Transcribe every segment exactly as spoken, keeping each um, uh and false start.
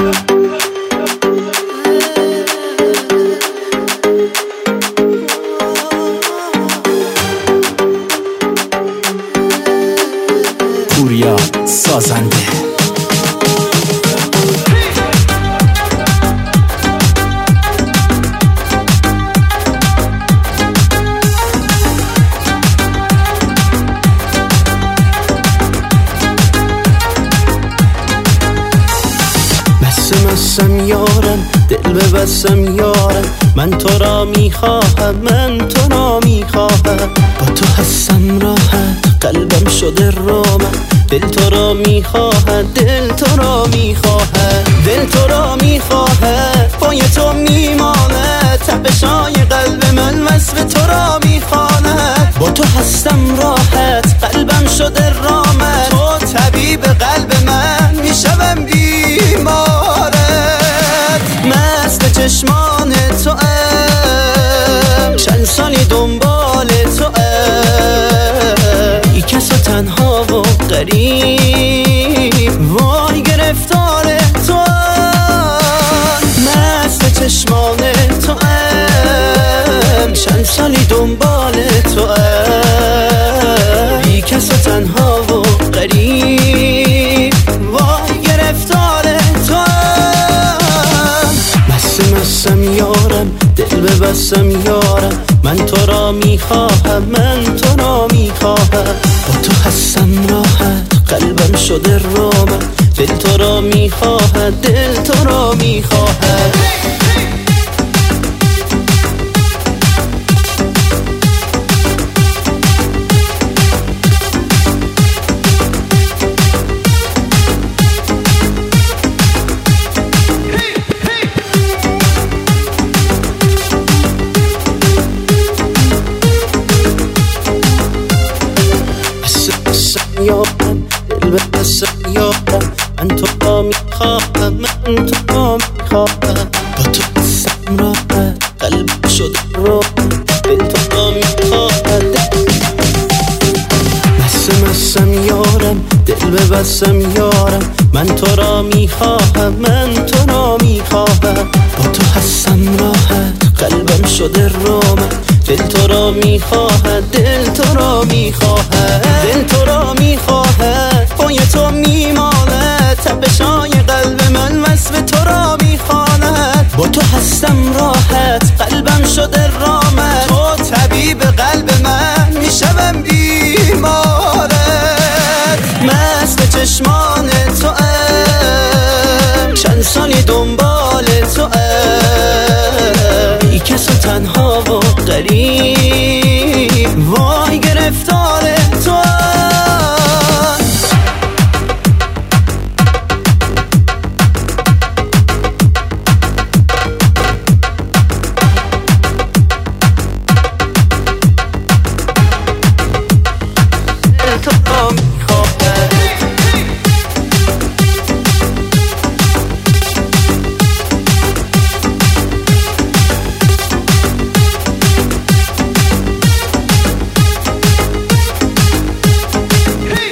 پوریا سازنده. مستم یارم، دل ببستم یارم، من تو را میخواهم، من تو را میخواهم. با تو هستم راحت، قلبم شده رامت، دل تو را میخواهد، دل تو را میخواهد، دل تو را میخواهد، پای تو میماند، تپشای قلب من وصف تو را میخواند. با تو هستم راحت، قلبم شده رامت، تو طبیب قلب من، میشوم بیمارت. مست چشمان تو ام، چند سالی دنبال تو ام، ای کس و تنها و غریب، وای گرفتار تو ام. مست چشمان تو ام، چند سالی دنبال تو ام، ای کس و تنها و غریب، وای گرفتار تو ام. مستم مستم یارم، دل ببستم یارم، من تو را میخواهم، من تو را میخواهم. با تو هستم راحت، قلبم شده رامت، دل تو را میخواهد، دل تو را میخواهد. یارم، دل ببستم یارم، من تو را میخواهم، من تو را میخواهم. با تو هستم راحت، قلب شده رامت، دل تو را میخواهد. مستم مستم یارم، دل ببستم یارم، من تو را میخواهم، من تو را میخواهم. با تو هستم راحت، قلبم شده رامت، دل تو را میخواهد، دل تو را میخواهد، دل تو را میخواهد، پای تو میماند، تپشای قلب من وصف تو را میخواند. با تو هستم راحت، قلبم شده رامت، تو طبیب قلب من، میشوم بیمارت. مست چشمان تو ام، چند سالی دنبال تو ام، ای کس و تنها و غریب، وای گرفتار تو ام. دل تو را میخواهد.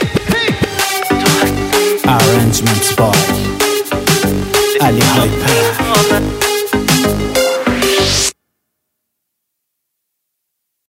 Arrangements by Ali Hyper.